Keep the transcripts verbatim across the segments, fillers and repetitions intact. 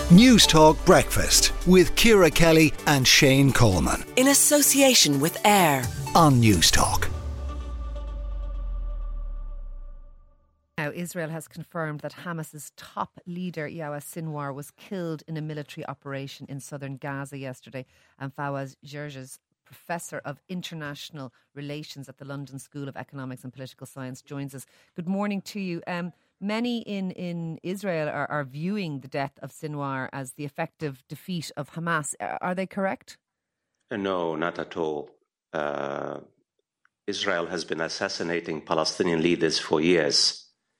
News Talk Breakfast with Ciara Kelly and Shane Coleman. In association with AIR on News Talk. Now, Israel has confirmed that Hamas's top leader, Yahya Sinwar, was killed in a military operation in southern Gaza yesterday. And Fawaz Gerges, Professor of International Relations at the London School of Economics and Political Science, joins us. Good morning to you. Um, many in, in Israel are, are viewing the death of Sinwar as the effective defeat of Hamas. Are they correct? No, not at all. Uh, Israel has been assassinating Palestinian leaders for years.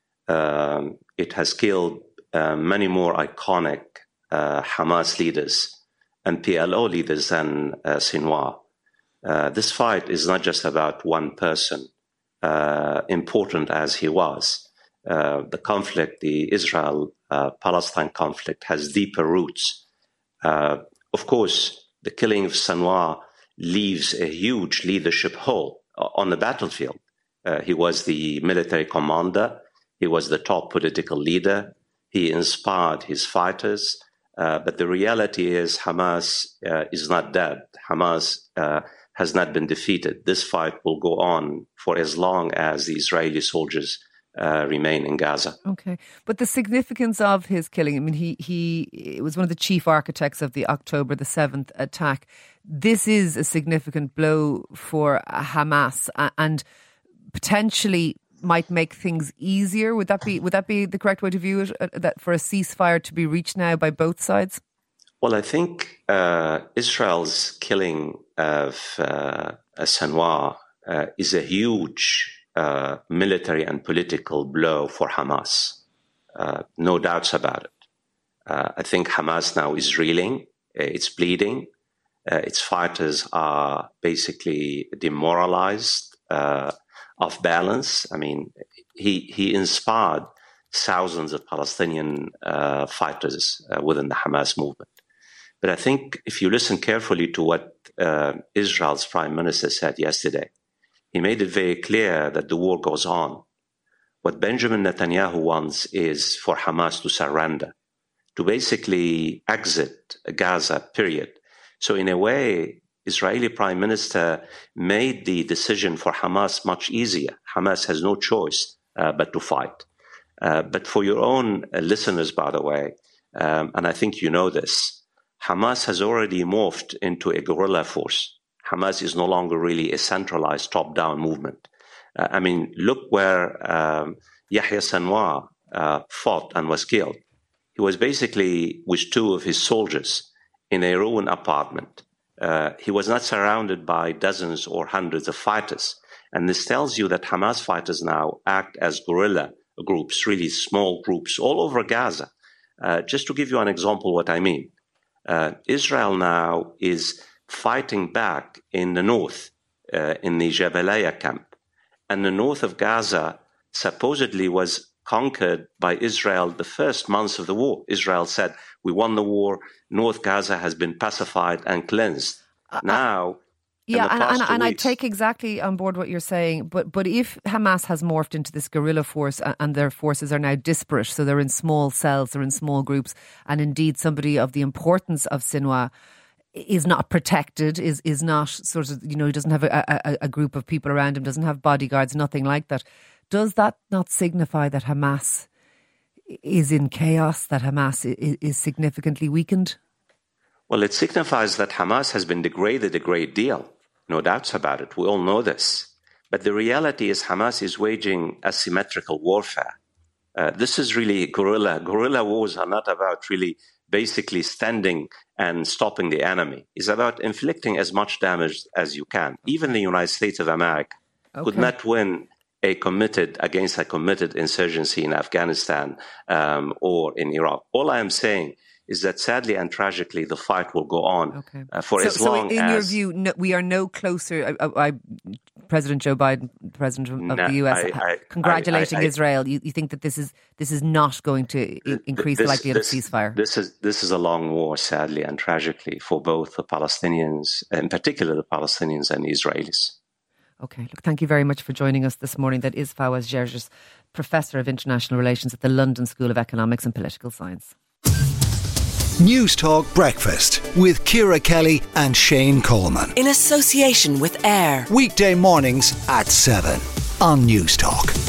Um, it has killed uh, many more iconic uh, Hamas leaders and P L O leaders than uh, Sinwar. Uh, this fight is not just about one person, uh, important as he was. Uh, the conflict, the Israel-Palestine uh, conflict, has deeper roots. Uh, of course, the killing of Sinwar leaves a huge leadership hole on the battlefield. Uh, he was the military commander. He was the top political leader. He inspired his fighters. Uh, but the reality is Hamas uh, is not dead. Hamas uh, has not been defeated. This fight will go on for as long as the Israeli soldiers uh, remain in Gaza. Okay. But the significance of his killing, I mean, he, he was one of the chief architects of the October the seventh attack. This is a significant blow for Hamas and potentially might make things easier. Would that be would that be the correct way to view it, uh, that for a ceasefire to be reached now by both sides? Well, I think uh, Israel's killing of uh, Sinwar uh, is a huge uh, military and political blow for Hamas. Uh, no doubts about it. Uh, I think Hamas now is reeling. It's bleeding. Uh, its fighters are basically demoralized, uh, off balance. I mean, he he inspired thousands of Palestinian uh, fighters uh, within the Hamas movement. But I think if you listen carefully to what uh, Israel's prime minister said yesterday, he made it very clear that the war goes on. What Benjamin Netanyahu wants is for Hamas to surrender, to basically exit Gaza, period. So in a way, Israeli Prime Minister made the decision for Hamas much easier. Hamas has no choice uh, but to fight. Uh, but for your own uh, listeners, by the way, um, and I think you know this, Hamas has already morphed into a guerrilla force. Hamas is no longer really a centralized top-down movement. Uh, I mean, look where um, Yahya Sinwar uh, fought and was killed. He was basically with two of his soldiers in a ruined apartment. Uh, he was not surrounded by dozens or hundreds of fighters. And this tells you that Hamas fighters now act as guerrilla groups, really small groups all over Gaza. Uh, just to give you an example what I mean, uh, Israel now is fighting back in the north, uh, in the Jabalia camp. And the north of Gaza supposedly was conquered by Israel the first months of the war. Israel said, we won the war, North Gaza has been pacified and cleansed. Uh, now, yeah, and, and, and I take exactly on board what you're saying, but but if Hamas has morphed into this guerrilla force and, and their forces are now disparate, so they're in small cells, they're in small groups, and indeed somebody of the importance of Sinwar is not protected, is is not sort of, you know, he doesn't have a, a, a group of people around him, doesn't have bodyguards, nothing like that. Does that not signify that Hamas is in chaos, that Hamas is, is significantly weakened? Well, it signifies that Hamas has been degraded a great deal. No doubts about it. We all know this. But the reality is Hamas is waging asymmetrical warfare. Uh, this is really guerrilla. Guerrilla wars are not about really basically standing and stopping the enemy. It's about inflicting as much damage as you can. Even the United States of America okay. could not win a committed against a committed insurgency in Afghanistan um, or in Iraq. All I am saying is that sadly and tragically the fight will go on okay. uh, for so, as long as... So in your view, no, we are no closer... I, I, President Joe Biden, President of no, the U S, I, I, congratulating I, I, I, Israel. You, you think that this is this is not going to I- increase this, the likelihood this, of ceasefire? This is this is a long war, sadly and tragically, for both the Palestinians, in particular the Palestinians and the Israelis. Okay, look, thank you very much for joining us this morning. That is Fawaz Gerges, Professor of International Relations at the London School of Economics and Political Science. Newstalk Breakfast with Ciara Kelly and Shane Coleman. In association with AIR. Weekday mornings at seven on Newstalk.